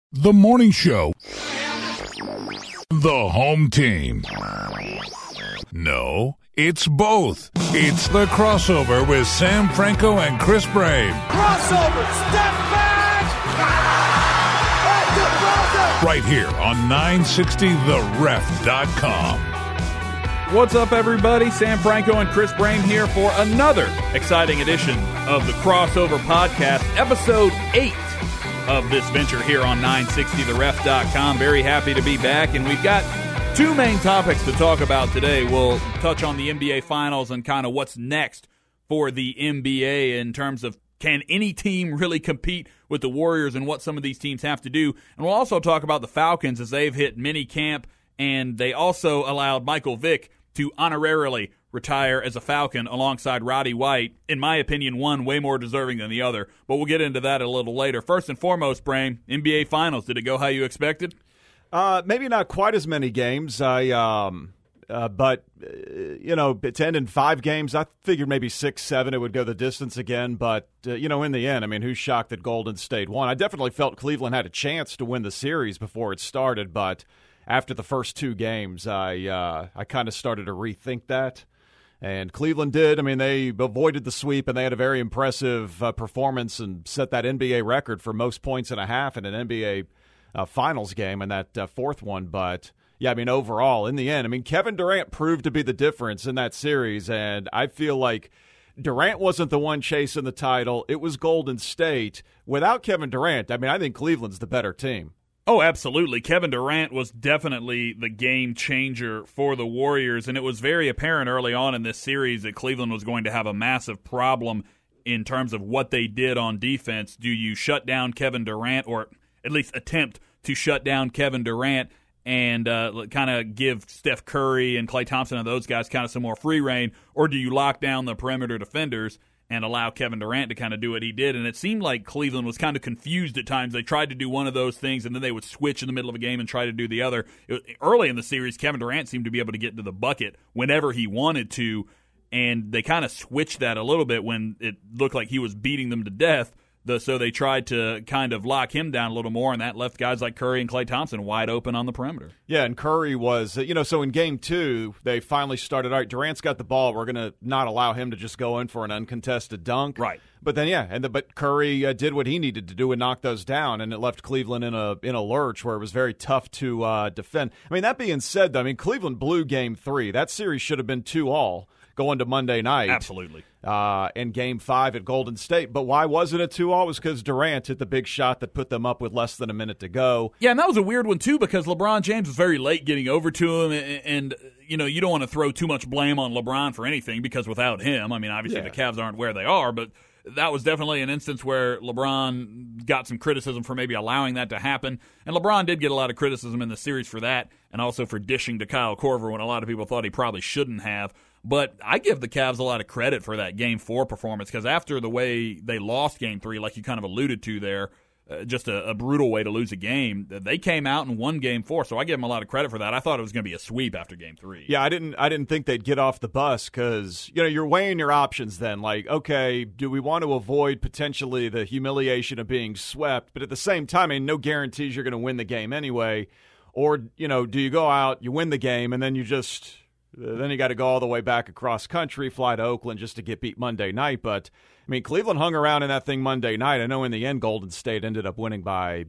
The morning show. The home team. No, it's both. It's the crossover with Sam Franco and Chris Brame. Crossover, step back! Right here on 960theref.com. What's up, everybody? Sam Franco and Chris Brame here for another exciting edition of the Crossover Podcast, episode 8 of this venture here on 960theref.com. Very happy to be back, and we've got two main topics to talk about today. We'll touch on the NBA Finals and kind of what's next for the NBA in terms of can any team really compete with the Warriors and what some of these teams have to do. And we'll also talk about the Falcons as they've hit mini camp, and they also allowed Michael Vick to honorarily retire as a Falcon alongside Roddy White. In my opinion, one way more deserving than the other, but we'll get into that a little later. First and foremost, Brame, NBA Finals, did it go how you expected? Maybe not quite as many games. But to end in 5 games, I figured maybe 6, 7 it would go the distance again. But, in the end, I mean, who's shocked that Golden State won? I definitely felt Cleveland had a chance to win the series before it started, but after the first 2 games, I kind of started to rethink that. And Cleveland did. I mean, they avoided the sweep, and they had a very impressive performance and set that NBA record for most points in a half in an NBA Finals game in that fourth one. But, yeah, I mean, overall, in the end, I mean, Kevin Durant proved to be the difference in that series, and I feel like Durant wasn't the one chasing the title. It was Golden State. Without Kevin Durant, I mean, I think Cleveland's the better team. Oh, absolutely. Kevin Durant was definitely the game changer for the Warriors, and it was very apparent early on in this series that Cleveland was going to have a massive problem in terms of what they did on defense. Do you shut down Kevin Durant, or at least attempt to shut down Kevin Durant and kind of give Steph Curry and Klay Thompson and those guys kind of some more free reign, or do you lock down the perimeter defenders and allow Kevin Durant to kind of do what he did? And it seemed like Cleveland was kind of confused at times. They tried to do one of those things, and then they would switch in the middle of a game and try to do the other. Early in the series, Kevin Durant seemed to be able to get to the bucket whenever he wanted to, and they kind of switched that a little bit when it looked like he was beating them to death. So they tried to kind of lock him down a little more, and that left guys like Curry and Klay Thompson wide open on the perimeter. Yeah, and Curry was, so in Game 2, they finally started, all right, Durant's got the ball. We're going to not allow him to just go in for an uncontested dunk. Right. But then, but Curry did what he needed to do and knock those down, and it left Cleveland in a lurch where it was very tough to defend. I mean, that being said, though, I mean, Cleveland blew Game 3. That series should have been 2-2 going to Monday night. Absolutely. In Game 5 at Golden State. But why wasn't it 2-2? It was because Durant hit the big shot that put them up with less than a minute to go. Yeah, and that was a weird one, too, because LeBron James was very late getting over to him, and you don't want to throw too much blame on LeBron for anything, because without him, I mean, obviously the Cavs aren't where they are, but that was definitely an instance where LeBron got some criticism for maybe allowing that to happen. And LeBron did get a lot of criticism in the series for that, and also for dishing to Kyle Korver when a lot of people thought he probably shouldn't have. But I give the Cavs a lot of credit for that Game 4 performance, because after the way they lost Game 3, like you kind of alluded to there, just a brutal way to lose a game, they came out and won Game 4. So I give them a lot of credit for that. I thought it was going to be a sweep after Game 3. Yeah, I didn't think they'd get off the bus, because you're weighing your options then. Like, okay, do we want to avoid potentially the humiliation of being swept? But at the same time, I mean, no guarantees you're going to win the game anyway. Or, do you go out, you win the game, and then you just... Then you got to go all the way back across country, fly to Oakland just to get beat Monday night. But, I mean, Cleveland hung around in that thing Monday night. I know in the end Golden State ended up winning by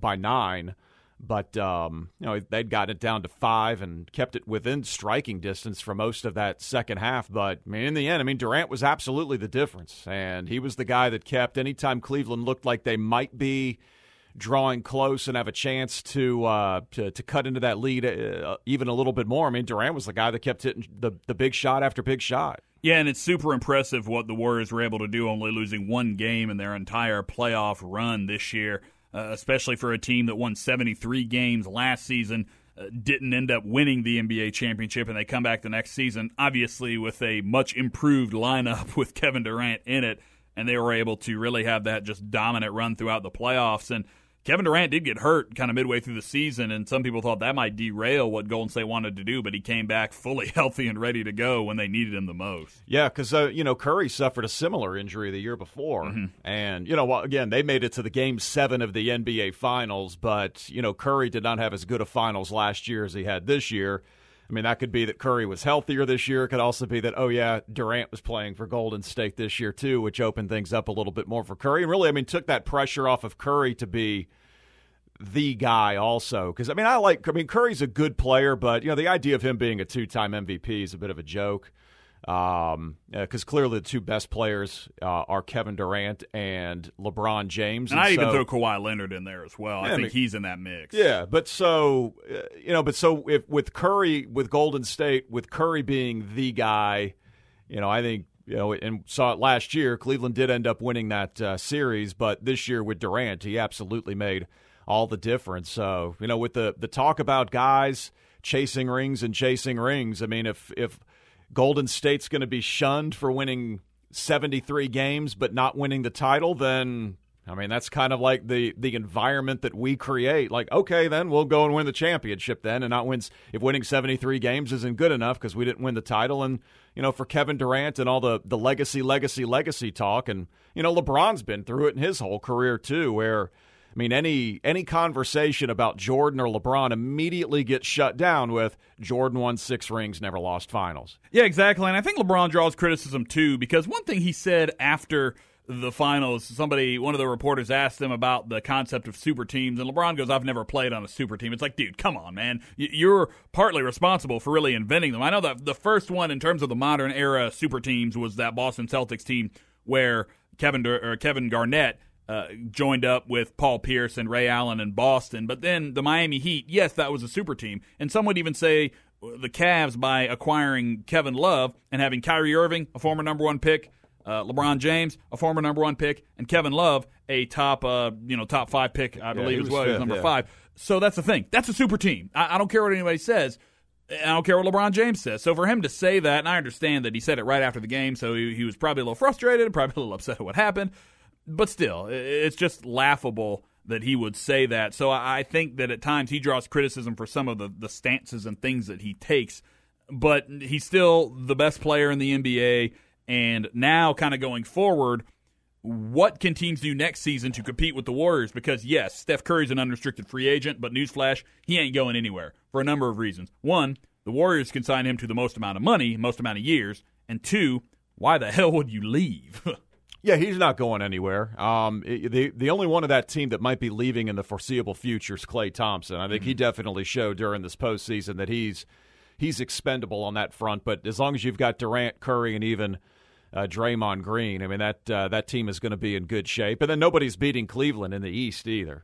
9. But, they'd gotten it down to 5 and kept it within striking distance for most of that second half. But, I mean, in the end, Durant was absolutely the difference. And he was the guy that kept, anytime Cleveland looked like they might be drawing close and have a chance to cut into that lead even a little bit more. I mean, Durant was the guy that kept hitting the big shot after big shot. Yeah, and it's super impressive what the Warriors were able to do, only losing one game in their entire playoff run this year, especially for a team that won 73 games last season, didn't end up winning the NBA championship, and they come back the next season, obviously with a much improved lineup with Kevin Durant in it, and they were able to really have that just dominant run throughout the playoffs. And Kevin Durant did get hurt kind of midway through the season, and some people thought that might derail what Golden State wanted to do, but he came back fully healthy and ready to go when they needed him the most. Yeah, because, Curry suffered a similar injury the year before. Mm-hmm. And, again, they made it to the Game 7 of the NBA Finals, but, Curry did not have as good a finals last year as he had this year. I mean, that could be that Curry was healthier this year. It could also be that, Durant was playing for Golden State this year too, which opened things up a little bit more for Curry. And really, took that pressure off of Curry to be the guy also. Because, Curry's a good player, but, the idea of him being a two-time MVP is a bit of a joke. Because clearly the two best players are Kevin Durant and LeBron James. And I even throw Kawhi Leonard in there as well. I think he's in that mix. Yeah, but if with Curry, with Golden State, with Curry being the guy, I think, and saw it last year, Cleveland did end up winning that series, but this year with Durant, he absolutely made all the difference. So, with the talk about guys chasing rings, if Golden State's going to be shunned for winning 73 games but not winning the title, then, that's kind of like the environment that we create. Like, okay, then we'll go and win the championship then, and not win if winning 73 games isn't good enough because we didn't win the title. And, for Kevin Durant and all the legacy talk, and, LeBron's been through it in his whole career too, where any conversation about Jordan or LeBron immediately gets shut down with Jordan won 6 rings, never lost finals. Yeah, exactly. And I think LeBron draws criticism too, because one thing he said after the finals, one of the reporters asked him about the concept of super teams, and LeBron goes, "I've never played on a super team." It's like, dude, come on, man. You're partly responsible for really inventing them. I know that the first one in terms of the modern era super teams was that Boston Celtics team where Kevin Garnett joined up with Paul Pierce and Ray Allen in Boston. But then the Miami Heat, yes, that was a super team. And some would even say the Cavs, by acquiring Kevin Love and having Kyrie Irving, a former number 1 pick, LeBron James, a former number 1 pick, and Kevin Love, a top 5 pick, I believe, as well. He was number 5. So that's the thing. That's a super team. I don't care what anybody says. I don't care what LeBron James says. So for him to say that, and I understand that he said it right after the game, so he was probably a little frustrated, probably a little upset at what happened. But still, it's just laughable that he would say that. So I think that at times he draws criticism for some of the stances and things that he takes. But he's still the best player in the NBA. And now kind of going forward, what can teams do next season to compete with the Warriors? Because, yes, Steph Curry's an unrestricted free agent, but newsflash, he ain't going anywhere for a number of reasons. One, the Warriors can sign him to the most amount of money, most amount of years. And two, why the hell would you leave? Yeah, he's not going anywhere. The only one of that team that might be leaving in the foreseeable future is Klay Thompson. I think he definitely showed during this postseason that he's expendable on that front. But as long as you've got Durant, Curry, and even Draymond Green, that team is going to be in good shape. And then nobody's beating Cleveland in the East either.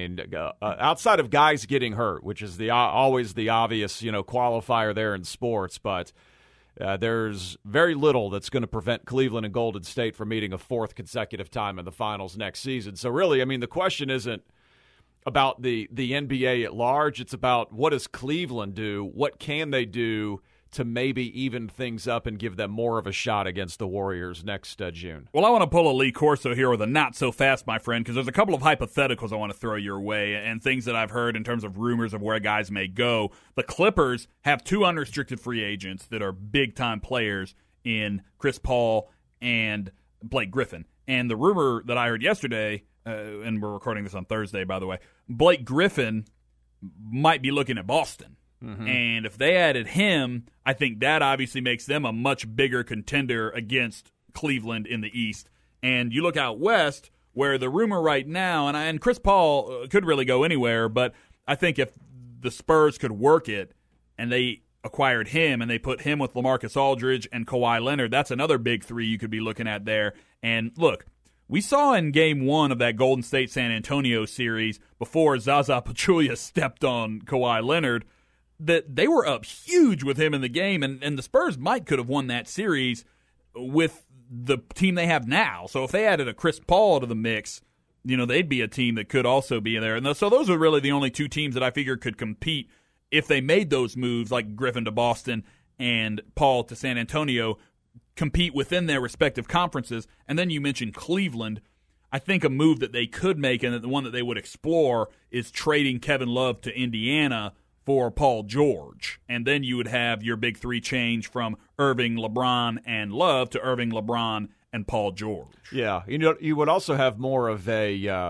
Outside of guys getting hurt, which is always the obvious qualifier there in sports, but. There's very little that's going to prevent Cleveland and Golden State from meeting a 4th consecutive time in the finals next season. So really, the question isn't about the NBA at large. It's about what does Cleveland do? What can they do to maybe even things up and give them more of a shot against the Warriors next June? Well, I want to pull a Lee Corso here with a not so fast, my friend, because there's a couple of hypotheticals I want to throw your way and things that I've heard in terms of rumors of where guys may go. The Clippers have 2 unrestricted free agents that are big-time players in Chris Paul and Blake Griffin. And the rumor that I heard yesterday, and we're recording this on Thursday, by the way, Blake Griffin might be looking at Boston. Mm-hmm. And if they added him, I think that obviously makes them a much bigger contender against Cleveland in the East. And you look out west, where the rumor right now, and Chris Paul could really go anywhere, but I think if the Spurs could work it and they acquired him and they put him with LaMarcus Aldridge and Kawhi Leonard, that's another big 3 you could be looking at there. And look, we saw in Game 1 of that Golden State-San Antonio series, before Zaza Pachulia stepped on Kawhi Leonard, that they were up huge with him in the game, and the Spurs could have won that series with the team they have now. So if they added a Chris Paul to the mix, they'd be a team that could also be there. And so those are really the only 2 teams that I figure could compete if they made those moves, like Griffin to Boston and Paul to San Antonio, compete within their respective conferences. And then you mentioned Cleveland. I think a move that they could make and the one that they would explore is trading Kevin Love to Indiana for Paul George. And then you would have your big three change from Irving, LeBron, and Love to Irving, LeBron, and Paul George. Yeah, you would also have more of a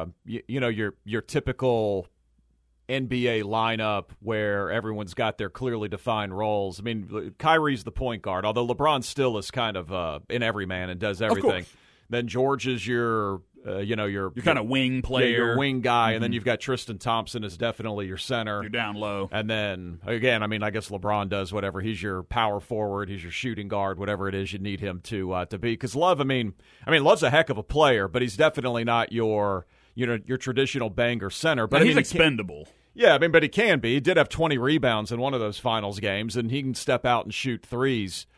your typical NBA lineup where everyone's got their clearly defined roles. I mean, Kyrie's the point guard, although LeBron still is kind of an everyman and does everything. Then George is your kind of wing player, your wing guy, and then you've got Tristan Thompson is definitely your center. You're down low, and then again, I mean, I guess LeBron does whatever. He's your power forward, he's your shooting guard, whatever it is you need him to be. Because Love, I mean, Love's a heck of a player, but he's definitely not your traditional banger center. But he's expendable. Yeah, I mean, but he can be. He did have 20 rebounds in one of those finals games, and he can step out and shoot threes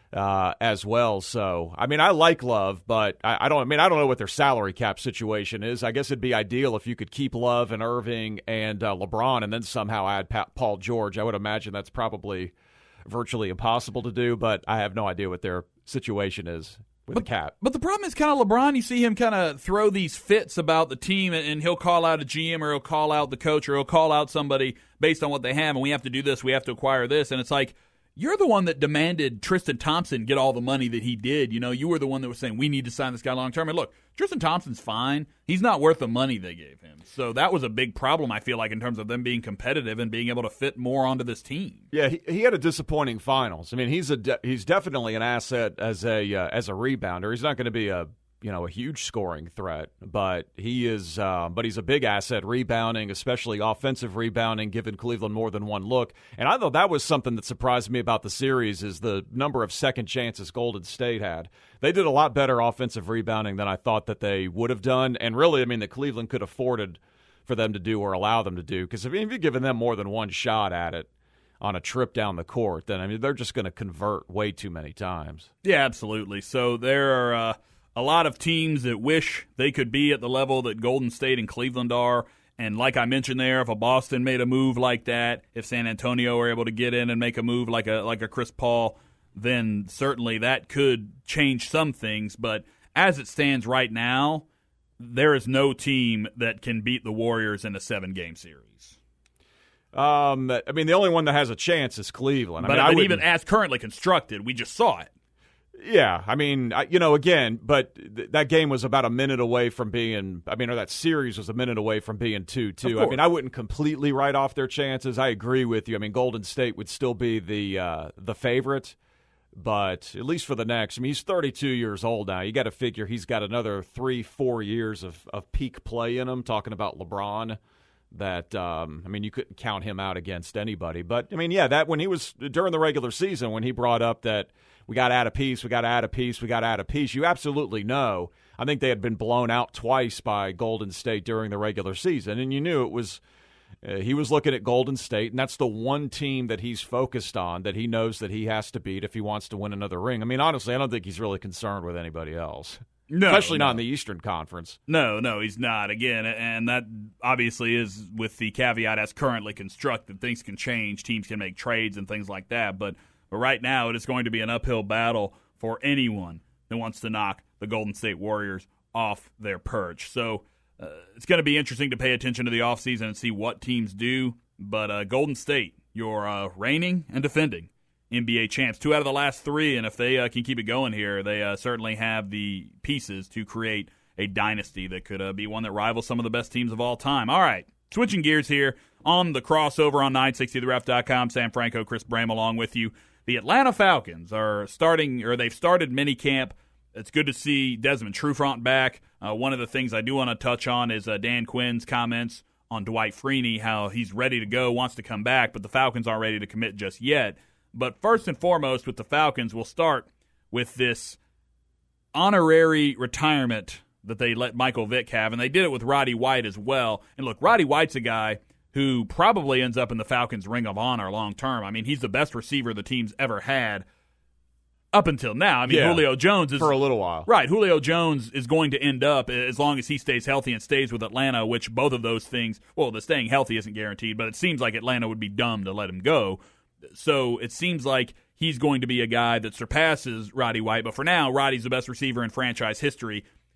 as well. So, I mean, I like Love, but I don't know what their salary cap situation is. I guess it'd be ideal if you could keep Love and Irving and LeBron and then somehow add Paul George. I would imagine that's probably virtually impossible to do, but I have no idea what their situation is with the cap. But the problem is kind of LeBron, you see him kind of throw these fits about the team, and he'll call out a GM or he'll call out the coach or he'll call out somebody based on what they have, and we have to do this, we have to acquire this, and it's like, you're the one that demanded Tristan Thompson get all the money that he did. You know, you were the one that was saying, we need to sign this guy long-term. And look, Tristan Thompson's fine. He's not worth the money they gave him. So that was a big problem, I feel like, in terms of them being competitive and being able to fit more onto this team. Yeah, he had a disappointing finals. I mean, he's definitely an asset as a rebounder. He's not going to be a huge scoring threat, but he is. But he's a big asset rebounding, especially offensive rebounding, giving Cleveland more than one look. And I thought that was something that surprised me about the series is the number of second chances Golden State had. They did a lot better offensive rebounding than I thought that they would have done. And really, I mean, that Cleveland could have afforded for them to do or allow them to do. Because if you're giving them more than one shot at it on a trip down the court, then I mean they're just going to convert way too many times. Yeah, absolutely. So there are a lot of teams that wish they could be at the level that Golden State and Cleveland are. And like I mentioned there, if a Boston made a move like that, if San Antonio were able to get in and make a move like a Chris Paul, then certainly that could change some things. But as it stands right now, there is no team that can beat the Warriors in a 7-game series. I mean, the only one that has a chance is Cleveland. But even as currently constructed, we just saw it. Yeah, I mean, again, but that game was about a minute away from being, or that series was a minute away from being 2-2. I mean, I wouldn't completely write off their chances. I agree with you. I mean, Golden State would still be the favorite, but at least for the next, he's 32 years old now. You got to figure he's got another 3-4 years of peak play in him, talking about LeBron. That, you couldn't count him out against anybody. But, that when he was during the regular season, when he brought up that we got to add a piece, you absolutely know. I think they had been blown out twice by Golden State during the regular season, and you knew it was he was looking at Golden State, and that's the one team that he's focused on, that he knows that he has to beat if he wants to win another ring. Honestly, I don't think he's really concerned with anybody else. No, especially not in the Eastern Conference. No, he's not. Again, and that obviously is with the caveat as currently constructed. Things can change. Teams can make trades and things like that. But right now, it is going to be an uphill battle for anyone that wants to knock the Golden State Warriors off their perch. So it's going to be interesting to pay attention to the offseason and see what teams do. But Golden State, your reigning and defending NBA champs, 2 out of the last 3, and if they can keep it going here, they certainly have the pieces to create a dynasty that could be one that rivals some of the best teams of all time. All right, switching gears here on the crossover on 960theref.com. Sam Franco, Chris Bram along with you. The Atlanta Falcons are they've started minicamp. It's good to see Desmond Trufant back. One of the things I do want to touch on is Dan Quinn's comments on Dwight Freeney, how he's ready to go, wants to come back, but the Falcons aren't ready to commit just yet. But first and foremost, with the Falcons, we'll start with this honorary retirement that they let Michael Vick have, and they did it with Roddy White as well. And look, Roddy White's a guy who probably ends up in the Falcons' Ring of Honor long term. He's the best receiver the team's ever had up until now. Julio Jones is for a little while. Right, Julio Jones is going to end up, as long as he stays healthy and stays with Atlanta, which both of those things, well, the staying healthy isn't guaranteed, but it seems like Atlanta would be dumb to let him go. So it seems like he's going to be a guy that surpasses Roddy White. But for now, Roddy's the best receiver in franchise history.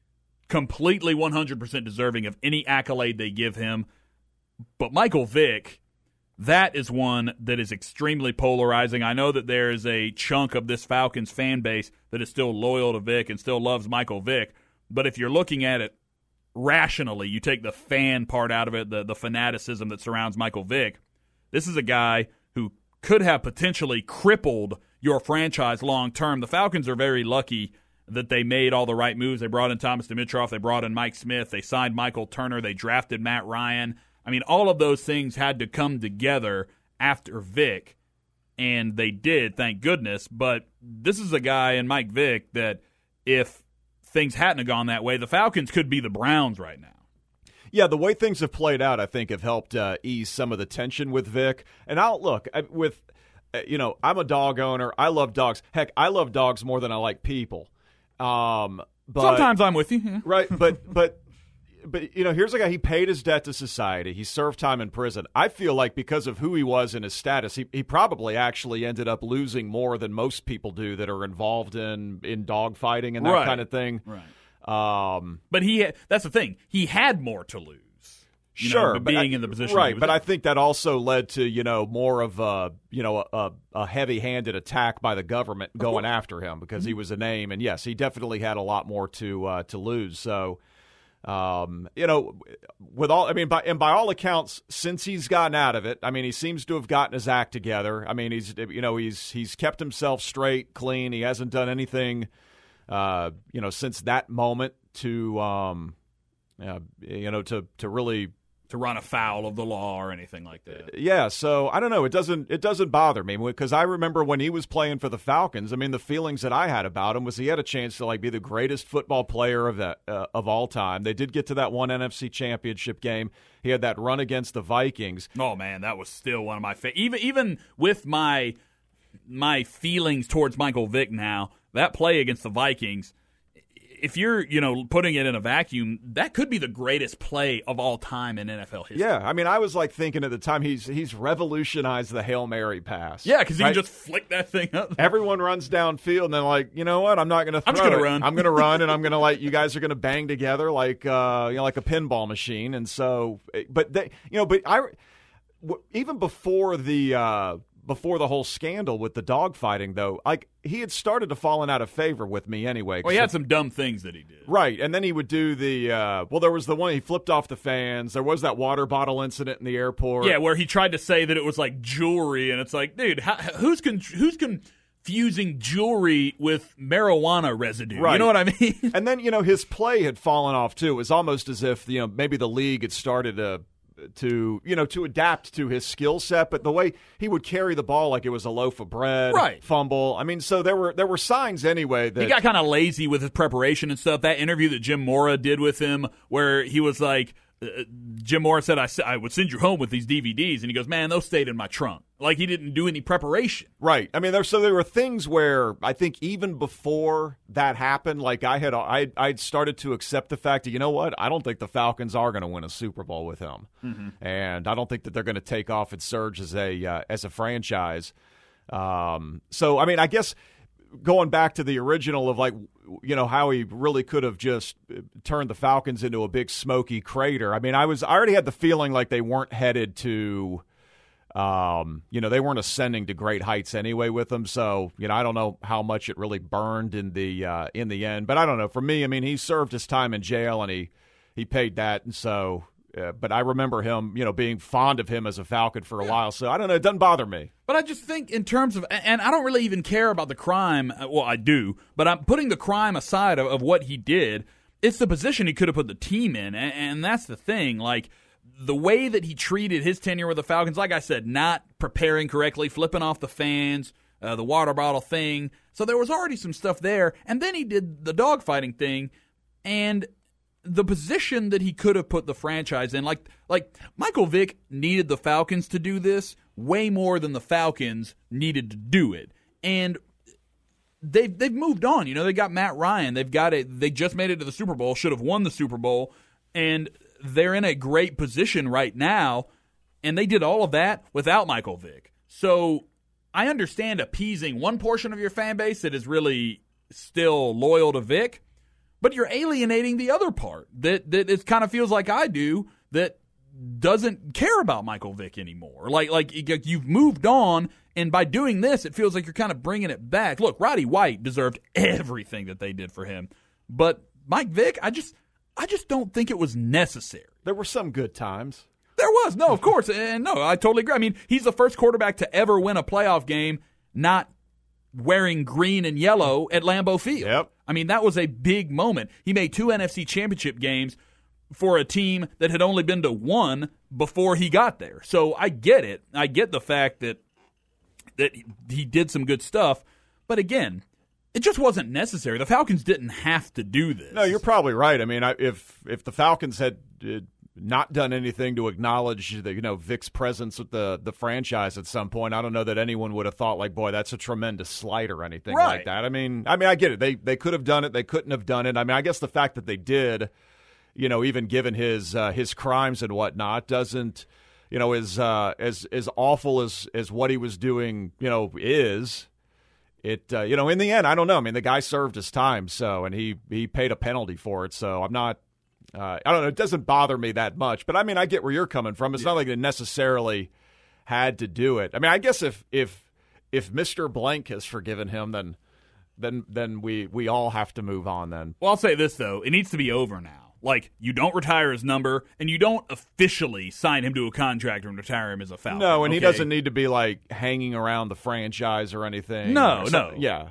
completely 100% deserving of any accolade they give him. But Michael Vick, that is one that is extremely polarizing. I know that there is a chunk of this Falcons fan base that is still loyal to Vick and still loves Michael Vick. But if you're looking at it rationally, you take the fan part out of it, the fanaticism that surrounds Michael Vick, this is a guy who could have potentially crippled your franchise long term. The Falcons are very lucky that they made all the right moves. They brought in Thomas Dimitroff. They brought in Mike Smith. They signed Michael Turner. They drafted Matt Ryan. I mean, all of those things had to come together after Vick, and they did, thank goodness. But this is a guy in Mike Vick that if things hadn't have gone that way, the Falcons could be the Browns right now. Yeah, the way things have played out, I think, have helped ease some of the tension with Vick. And I'm a dog owner. I love dogs. Heck, I love dogs more than I like people. But sometimes I'm with you. Yeah. Right, but here's a guy, he paid his debt to society. He served time in prison. I feel like because of who he was and his status, he probably actually ended up losing more than most people do that are involved in dog fighting and that kind of thing. Right. But that's the thing. He had more to lose. Being in the position. Right, but I think that also led to, more of a heavy-handed attack by the government going after him because he was a name. And yes, he definitely had a lot more to lose. So, by all accounts, since he's gotten out of it, I mean, he seems to have gotten his act together. I mean, he's kept himself straight, clean. He hasn't done anything, since that moment to really to run afoul of the law or anything like that. Yeah, so I don't know. It doesn't bother me because I remember when he was playing for the Falcons. I mean, the feelings that I had about him was he had a chance to be the greatest football player of all time. They did get to that one NFC Championship game. He had that run against the Vikings. Oh man, that was still one of my even with my feelings towards Michael Vick now. That play against the Vikings, if you're, putting it in a vacuum, that could be the greatest play of all time in NFL history. Yeah, I mean, I was thinking at the time he's revolutionized the Hail Mary pass. Yeah, because you can just flick that thing up. Everyone runs downfield, and they're you know what? I'm not going to throw I'm just going to run. I'm going to run, and I'm going to you guys are going to bang together like a pinball machine. And so, even before the whole scandal with the dogfighting, though, he had started to fallen out of favor with me anyway. Well, he had some dumb things that he did. Right, and then he would do there was the one he flipped off the fans. There was that water bottle incident in the airport. Yeah, where he tried to say that it was like jewelry, and it's like, dude, who's confusing jewelry with marijuana residue? Right. You know what I mean? And then, his play had fallen off, too. It was almost as if, maybe the league had started to adapt to his skill set, but the way he would carry the ball like it was a loaf of bread, right. Fumble. I mean, so there were signs anyway that he got kind of lazy with his preparation and stuff. That interview that Jim Mora did with him, where he was like, Jim Mora said, I would send you home with these DVDs, and he goes, man, those stayed in my trunk. Like he didn't do any preparation. Right. I mean, there were things where I think even before that happened, I'd started to accept the fact that, you know what, I don't think the Falcons are going to win a Super Bowl with him, and I don't think that they're going to take off and surge as a franchise. So I mean, I guess going back to the original of how he really could have just turned the Falcons into a big smoky crater. I mean, I already had the feeling like they weren't headed to. They weren't ascending to great heights anyway with them. So, I don't know how much it really burned in the end. But I don't know. For me, I mean, he served his time in jail and he paid that. And so, but I remember him, being fond of him as a Falcon for a while. So I don't know. It doesn't bother me. But I just think in terms of, and I don't really even care about the crime. Well, I do, but I'm putting the crime aside of what he did. It's the position he could have put the team in. And that's the thing. The way that he treated his tenure with the Falcons, like I said, not preparing correctly, flipping off the fans, the water bottle thing. So there was already some stuff there. And then he did the dogfighting thing. And the position that he could have put the franchise in, like Michael Vick needed the Falcons to do this way more than the Falcons needed to do it. And they've moved on. They got Matt Ryan. They just made it to the Super Bowl, should have won the Super Bowl. And they're in a great position right now, and they did all of that without Michael Vick. So I understand appeasing one portion of your fan base that is really still loyal to Vick, but you're alienating the other part that it kind of feels like I do, that doesn't care about Michael Vick anymore. Like you've moved on, and by doing this, it feels like you're kind of bringing it back. Look, Roddy White deserved everything that they did for him, but Mike Vick, I just don't think it was necessary. There were some good times. There was, no, of course, and no, I totally agree. I mean, he's the first quarterback to ever win a playoff game not wearing green and yellow at Lambeau Field. Yep. I mean, that was a big moment. He made 2 NFC championship games for a team that had only been to 1 before he got there. So I get it. I get the fact that he did some good stuff. But again, it just wasn't necessary. The Falcons didn't have to do this. No, you're probably right. I mean, if the Falcons had not done anything to acknowledge Vic's presence with the franchise at some point, I don't know that anyone would have thought like, boy, that's a tremendous slight or anything like that. I mean, I get it. They could have done it. They couldn't have done it. I mean, I guess the fact that they did, even given his crimes and whatnot, doesn't, as awful as what he was doing, is. It in the end, I don't know. I mean, the guy served his time, and he paid a penalty for it. So I'm not. I don't know. It doesn't bother me that much, but I mean, I get where you're coming from. It's not like they necessarily had to do it. I mean, I guess if Mr. Blank has forgiven him, then we all have to move on. Then. Well, I'll say this though: it needs to be over now. Like, you don't retire his number, and you don't officially sign him to a contract and retire him as a Falcon. No, and he doesn't need to be, like, hanging around the franchise or anything. No. Yeah.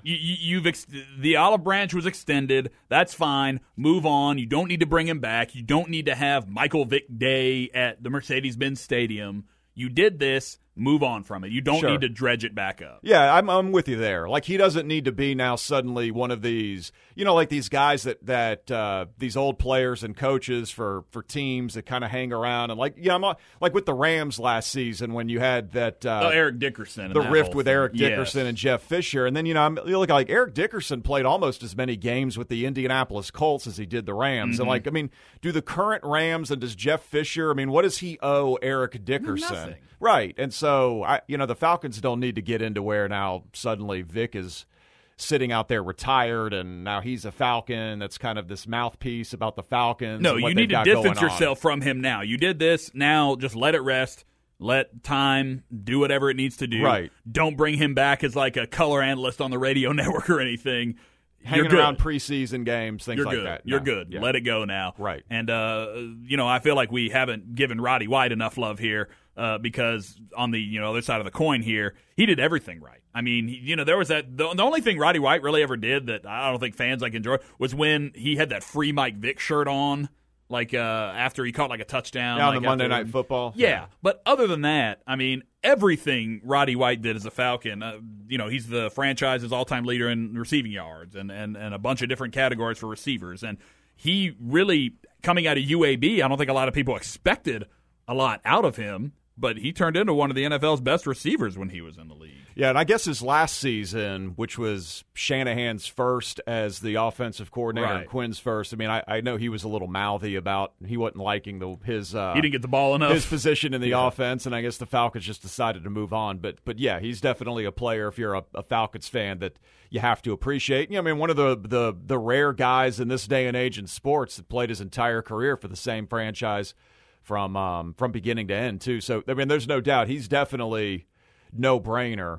The olive branch was extended. That's fine. Move on. You don't need to bring him back. You don't need to have Michael Vick Day at the Mercedes-Benz Stadium. You did this. Move on from it. You don't need to dredge it back up. Yeah, I'm with you there. Like, he doesn't need to be now suddenly one of these, like these guys that these old players and coaches for teams that kind of hang around and like with the Rams last season when you had that Eric Dickerson, the rift with Eric Dickerson and Jeff Fisher, and then you look like Eric Dickerson played almost as many games with the Indianapolis Colts as he did the Rams, and like, I mean, do the current Rams and does Jeff Fisher? I mean, what does he owe Eric Dickerson? Nothing. Right, and so the Falcons don't need to get into where now suddenly Vic is sitting out there retired, and now he's a Falcon. That's kind of this mouthpiece about the Falcons. No, you need to distance yourself from him now. You did this. Now just let it rest. Let time do whatever it needs to do. Right. Don't bring him back as like a color analyst on the radio network or anything. Hanging around preseason games, things like that. You're good. Yeah. Let it go now. Right. And, I feel like we haven't given Roddy White enough love here because on the other side of the coin here, he did everything right. I mean, there was that. The only thing Roddy White really ever did that I don't think fans enjoy was when he had that free Mike Vick shirt on. Like after he caught like a touchdown. Yeah, on the Monday Night Football. Yeah, but other than that, I mean, everything Roddy White did as a Falcon, he's the franchise's all-time leader in receiving yards and a bunch of different categories for receivers. And he really, coming out of UAB, I don't think a lot of people expected a lot out of him, but he turned into one of the NFL's best receivers when he was in the league. Yeah, and I guess his last season, which was Shanahan's first as the offensive coordinator, and Quinn's first. I mean, I know he was a little mouthy about he wasn't liking his he didn't get the ball enough, his position in the offense, and I guess the Falcons just decided to move on. But yeah, he's definitely a player if you're a Falcons fan that you have to appreciate. I mean, one of the rare guys in this day and age in sports that played his entire career for the same franchise from beginning to end too. So I mean, there's no doubt he's definitely no-brainer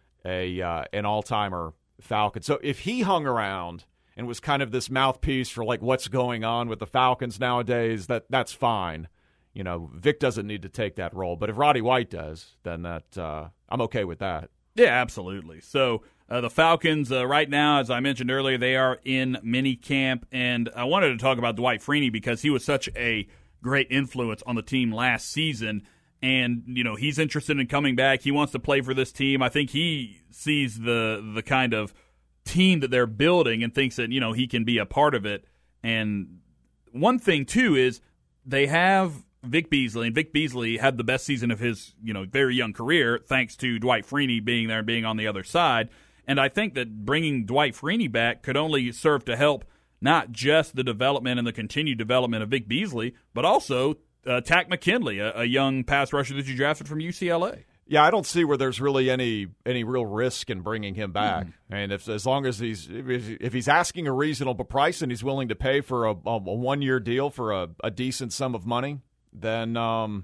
an all-timer Falcon. So if he hung around and was kind of this mouthpiece for like what's going on with the Falcons nowadays, that's fine. Vic doesn't need to take that role. But if Roddy White does, then I'm okay with that. Yeah, absolutely. So the Falcons right now, as I mentioned earlier, they are in mini camp, and I wanted to talk about Dwight Freeney because he was such a great influence on the team last season. And, he's interested in coming back. He wants to play for this team. I think he sees the kind of team that they're building and thinks that, he can be a part of it. And one thing, too, is they have Vic Beasley, and Vic Beasley had the best season of his, very young career thanks to Dwight Freeney being there and being on the other side. And I think that bringing Dwight Freeney back could only serve to help not just the development and the continued development of Vic Beasley, but also Takk McKinley, a young pass rusher that you drafted from UCLA. Yeah, I don't see where there's really any real risk in bringing him back. And as long as if he's asking a reasonable price and he's willing to pay for a 1-year deal for a decent sum of money, then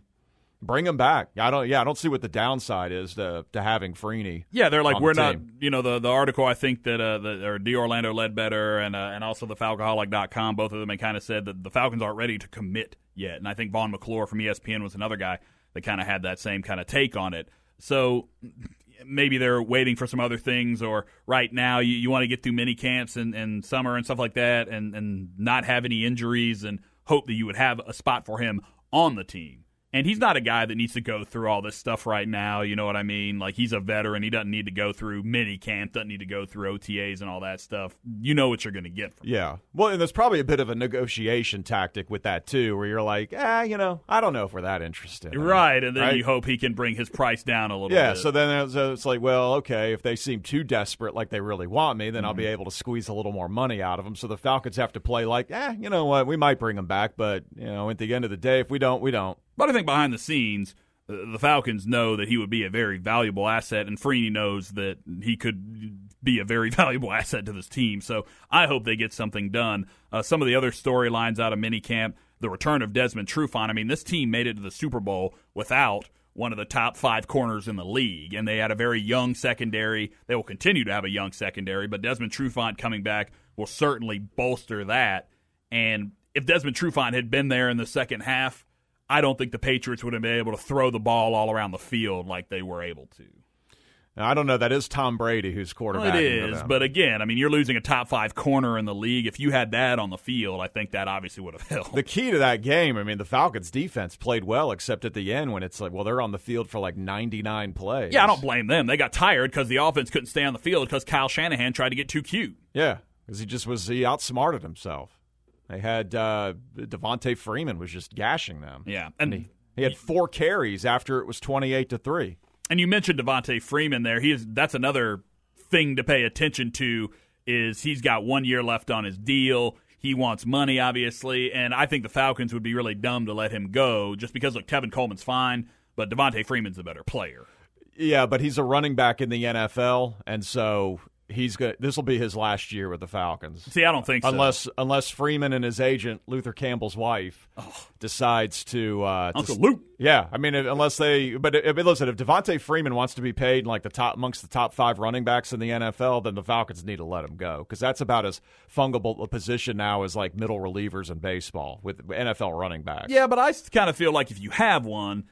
bring him back. I don't see what the downside is to having Freeney. Yeah, they're like, we're not. Team. The article I think that or D. Orlando Ledbetter and also the Falcoholic.com, both of them, kind of said that the Falcons aren't ready to commit yet. And I think Vaughn McClure from ESPN was another guy that kind of had that same kind of take on it. So maybe they're waiting for some other things, or right now you want to get through mini camps and summer and stuff like that and not have any injuries and hope that you would have a spot for him on the team. And he's not a guy that needs to go through all this stuff right now, you know what I mean? Like, he's a veteran. He doesn't need to go through mini camp, doesn't need to go through OTAs and all that stuff. You know what you're going to get from him. Yeah. Well, and there's probably a bit of a negotiation tactic with that, too, where you're like, I don't know if we're that interested. Right, and then you hope he can bring his price down a little bit. Yeah, so then it's like, well, okay, if they seem too desperate, like they really want me, then I'll be able to squeeze a little more money out of them. So the Falcons have to play like, you know what, we might bring him back, but, at the end of the day, if we don't, we don't. But I think behind the scenes, the Falcons know that he would be a very valuable asset, and Freeney knows that he could be a very valuable asset to this team. So I hope they get something done. Some of the other storylines out of minicamp, the return of Desmond Trufant. I mean, this team made it to the Super Bowl without one of the top 5 corners in the league, and they had a very young secondary. They will continue to have a young secondary, but Desmond Trufant coming back will certainly bolster that. And if Desmond Trufant had been there in the second half, I don't think the Patriots would have been able to throw the ball all around the field like they were able to. Now, I don't know. That is Tom Brady who's quarterbacking. Well, it is, but again, I mean, you're losing a top 5 corner in the league. If you had that on the field, I think that obviously would have helped. The key to that game, I mean, the Falcons' defense played well, except at the end when it's like, well, they're on the field for like 99 plays. Yeah, I don't blame them. They got tired because the offense couldn't stay on the field because Kyle Shanahan tried to get too cute. Yeah, because he outsmarted himself. They had Devontae Freeman was just gashing them. Yeah, and he had 4 carries after it was 28-3. And you mentioned Devontae Freeman there. That's another thing to pay attention to, is he's got 1 year left on his deal. He wants money, obviously, and I think the Falcons would be really dumb to let him go just because, look, Tevin Coleman's fine, but Devontae Freeman's a better player. Yeah, but he's a running back in the NFL, and so this will be his last year with the Falcons. See, I don't think so. Unless Freeman and his agent, Luther Campbell's wife, decides to Uncle Luke. Yeah, I mean, listen, if Devontae Freeman wants to be paid like amongst the top 5 running backs in the NFL, then the Falcons need to let him go, because that's about as fungible a position now as like middle relievers in baseball with NFL running backs. Yeah, but I kind of feel like if you have one,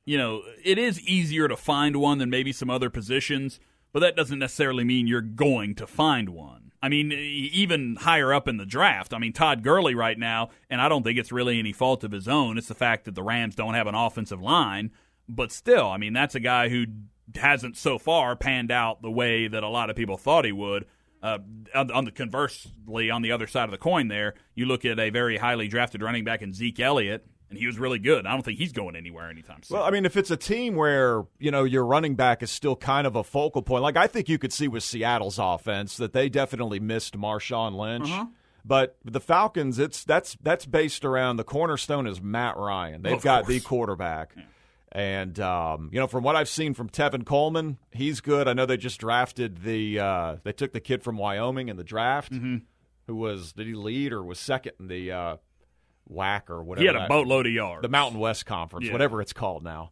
it is easier to find one than maybe some other positions. But that doesn't necessarily mean you're going to find one. I mean, even higher up in the draft, I mean, Todd Gurley right now, and I don't think it's really any fault of his own. It's the fact that the Rams don't have an offensive line. But still, I mean, that's a guy who hasn't so far panned out the way that a lot of people thought he would. Conversely, on the other side of the coin there, you look at a very highly drafted running back in Zeke Elliott, and he was really good. I don't think he's going anywhere anytime soon. Well, I mean, if it's a team where, your running back is still kind of a focal point, like I think you could see with Seattle's offense that they definitely missed Marshawn Lynch. But the Falcons, that's based around the cornerstone is Matt Ryan. They've got the quarterback. Yeah. And, from what I've seen from Tevin Coleman, he's good. I know they just drafted they took the kid from Wyoming in the draft who did he lead or was second in the WAC or whatever. He had a boatload of yards. The Mountain West Conference, whatever it's called now.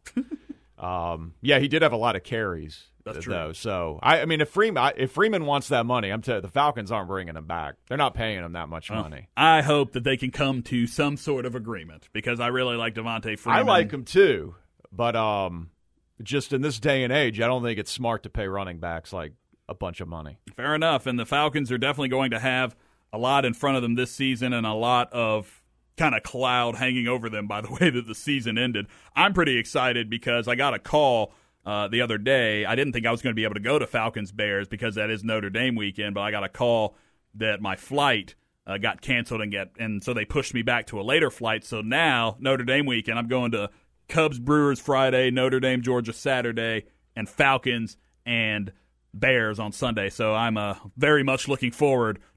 He did have a lot of carries. That's true. Though. So, I mean, if Freeman wants that money, I'm telling you, the Falcons aren't bringing him back. They're not paying him that much money. I hope that they can come to some sort of agreement because I really like Devontae Freeman. I like him too, but just in this day and age, I don't think it's smart to pay running backs like a bunch of money. Fair enough, and the Falcons are definitely going to have a lot in front of them this season and a lot of kind of cloud hanging over them by the way that the season ended. I'm pretty excited because I got a call the other day. I didn't think I was going to be able to go to Falcons-Bears because that is Notre Dame weekend, but I got a call that my flight got canceled and so they pushed me back to a later flight. So now, Notre Dame weekend, I'm going to Cubs-Brewers Friday, Notre Dame-Georgia Saturday, and Falcons and Bears on Sunday. So I'm very much looking forward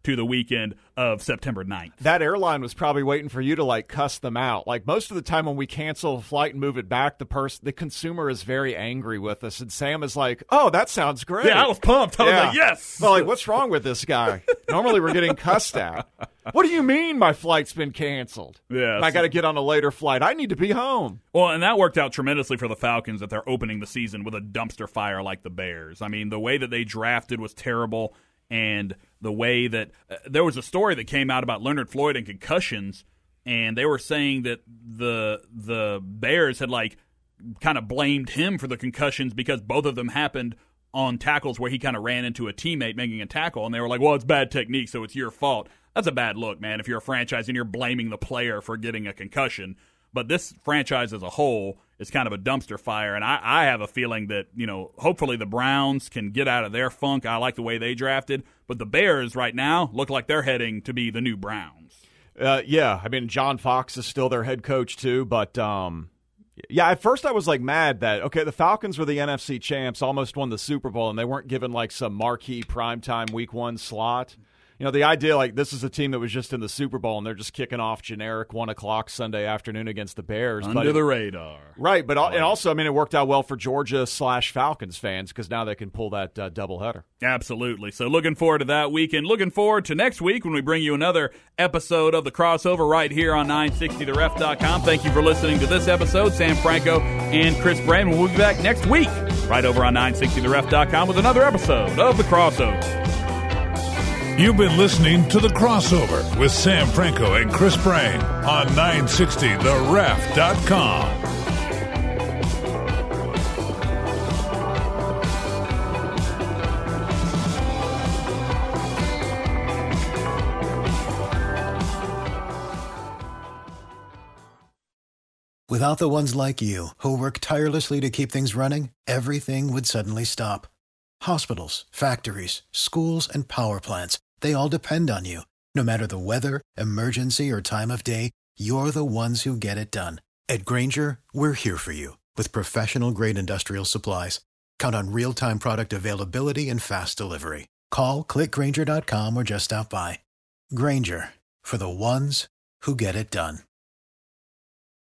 to the weekend of September 9th. That airline was probably waiting for you to like cuss them out. Like most of the time when we cancel a flight and move it back, the consumer is very angry with us. And Sam is like, "Oh, that sounds great." Yeah, I was pumped. I was like, yes. Well, like, what's wrong with this guy? Normally we're getting cussed at. What do you mean my flight's been canceled? Yeah, I got to get on a later flight. I need to be home. Well, and that worked out tremendously for the Falcons that they're opening the season with a dumpster fire like the Bears. I mean, the way that they drafted was terrible, and the way that there was a story that came out about Leonard Floyd and concussions, and they were saying that the Bears had like kind of blamed him for the concussions because both of them happened on tackles where he kind of ran into a teammate making a tackle, and they were like, well, it's bad technique, so it's your fault. That's a bad look, man, if you're a franchise and you're blaming the player for getting a concussion. But this franchise as a whole is kind of a dumpster fire, and I have a feeling that, hopefully the Browns can get out of their funk. I like the way they drafted, but the Bears right now look like they're heading to be the new Browns. Yeah, I mean, John Fox is still their head coach too, but yeah, at first I was like mad that, okay, the Falcons were the NFC champs, almost won the Super Bowl, and they weren't given like some marquee primetime week 1 slot. The idea like this is a team that was just in the Super Bowl and they're just kicking off generic 1 o'clock Sunday afternoon against the Bears. Under the radar. Right, but and also, I mean, it worked out well for Georgia/Falcons fans because now they can pull that doubleheader. Absolutely. So looking forward to that weekend. Looking forward to next week when we bring you another episode of The Crossover right here on 960theref.com. Thank you for listening to this episode. Sam Franco and Chris Brandon. We'll be back next week right over on 960theref.com with another episode of The Crossover. You've been listening to The Crossover with Sam Franco and Chris Brane on 960theref.com. Without the ones like you, who work tirelessly to keep things running, everything would suddenly stop. Hospitals, factories, schools, and power plants, they all depend on you. No matter the weather, emergency, or time of day, you're the ones who get it done. At Grainger, we're here for you with professional-grade industrial supplies. Count on real-time product availability and fast delivery. Call, click Grainger.com, or just stop by. Grainger, for the ones who get it done.